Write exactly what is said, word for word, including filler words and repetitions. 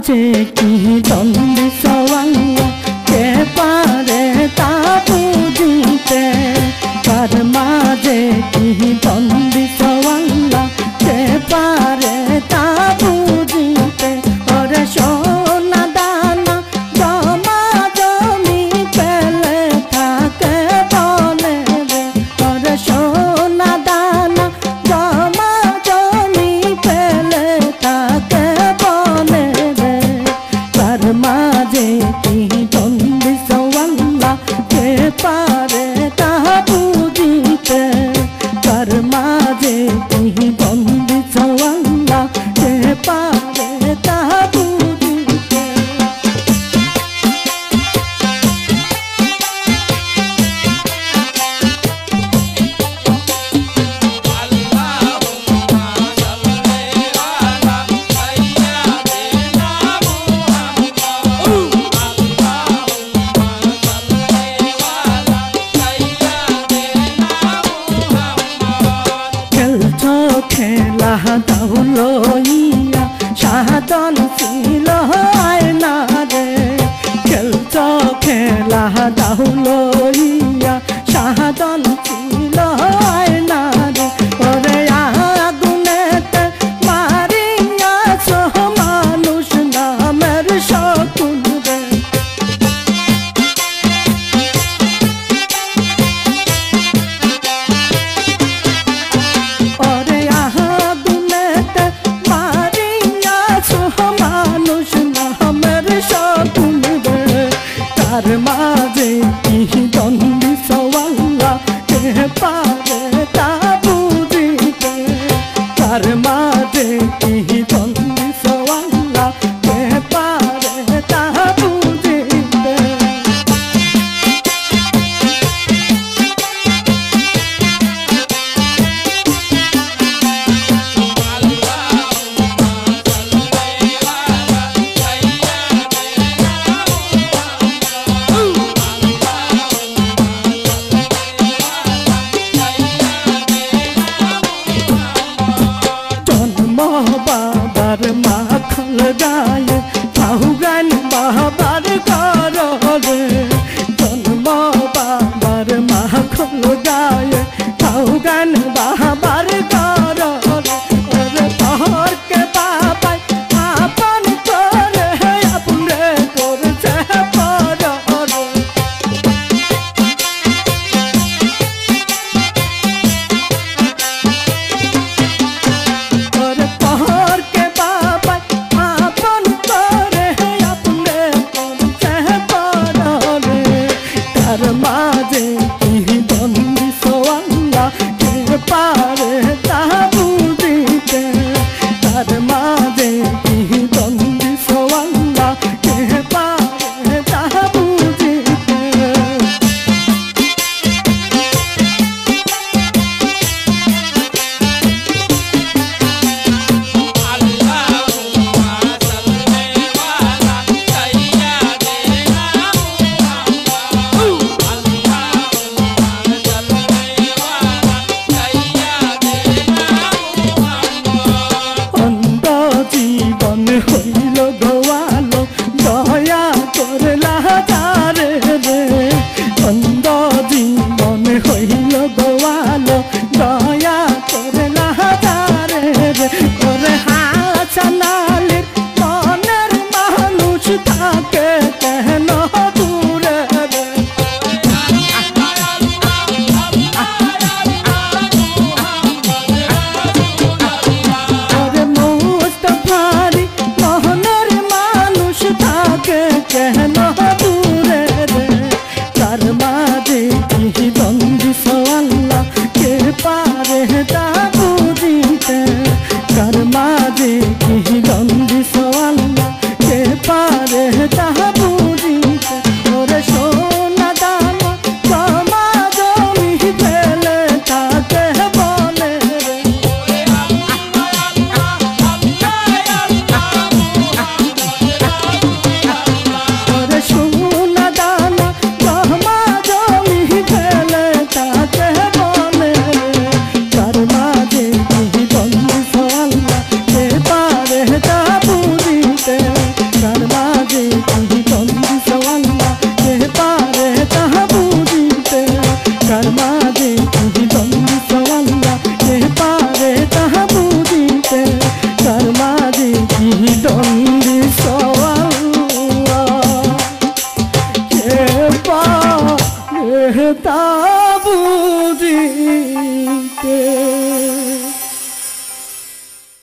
মাঝে কি দ্বন্দ্ব সওয়াল্লা কে পারে তা বুঝিতে কার মাঝে কি দ্বন্দ্ব সওয়াল্লা কে পারে তা বুঝিতে ওরে সোনা দানা জমা জমি পেলে থাকে বলে রে ওরে সোনা দানা জমা জমি পেলে থাকে বলে রে কার মাঝে কি দ্বন্দ্ব সওয়াল্লা কে পারে তা বুঝিতে কার মাঝে কি দ্বন্দ্ব সওয়াল্লা কে পারে তা বুঝিতে খেলছো খেলা দাও লইয়া সাধন ছিল আয়না রে খেলছো খেলা দাও লইয়া সাধন ছিল আয়না রে ওরে আগুনেতে মারিয়াছ মানুষ নামের শকুন রে ওরে আগুনেতে মারিয়াছ মানুষ নামের শকুন রে তার মাঝে কি দ্বন্দ্ব সওয়াল্লা কে পারে তা বুঝিতে তার মাঝে কি দ্বন্দ্ব সওয়াল্লা কে পারে তা বুঝিতে জন্ম বাবার মাখল গায়ে ফাউগান বাবার ঘরে জন্ম বাবার মাখল গায়ে ফাউগান বাবার ঘরে ওরে তোরকে বাবাই আপন করে আপনে করছে পরে ওরে তোরকে বাবাই আপন করে আপনে করছে পরে তার মাঝে কি দ্বন্দ্ব সওয়াল্লা কে পারে তা বুঝিতে তার মাঝে কি দ্বন্দ্ব সওয়াল্লা কে পারে তা বুঝিতে অন্ধ জীবন হইল গোয়ালো দয়া করলা তারে রে অন্ধ জীবন হইল গোয়ালো দয়া করলা তারে রে ওরে হাসানালির মনের মানুষ থাকে কেন দূরে রে ওরে মুস্তাফারি মনের মানুষ থাকে কেন দূরে রে তার মাঝে কি দ্বন্দ্ব